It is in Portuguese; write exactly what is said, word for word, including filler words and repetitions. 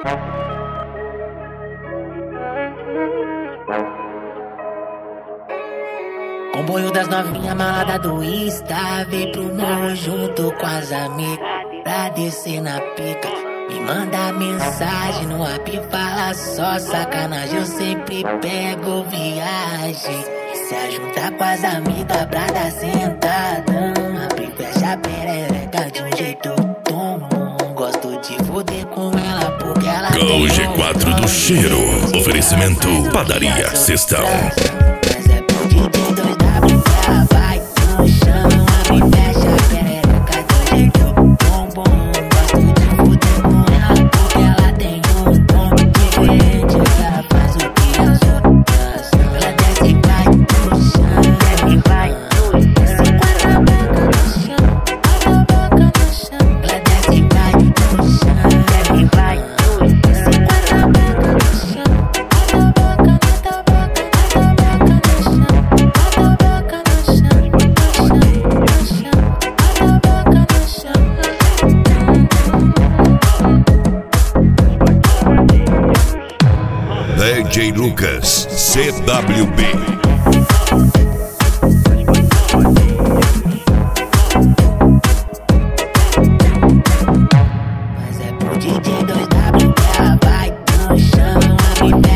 Comboio das novinhas malada do Insta, vem pro morro junto com as amigas pra descer na pica. Me manda mensagem no app, fala só sacanagem, eu sempre pego viagem. Se ajuntar com as amigas pra dar sentadão, abre e fecha a perereca de um jeito tomo. Gosto de foder com ela porque ela tem o G quatro do cheiro. Oferecimento Padaria Cestão. Mas é pro D J dois W que ela vai no chão, abre e fecha a perereca de um jeito bom. Gosto de foder com ela porque ela tem um tom diferente. Ela faz o que as outras. Ela desce e vai no chão, desce e vai no chão. Se quatro a boca no chão, quatro a boca no chão. Ela desce e vai no chão, desce e vai no chão. Se quatro a boca no chão, quatro a boca, quatro a boca, quatro a boca no chão, quatro a boca no chão, no chão, no chão, quatro a boca no chão. D J Lucas C W B. Mas é pro D J dois W que ela vai no chão, abre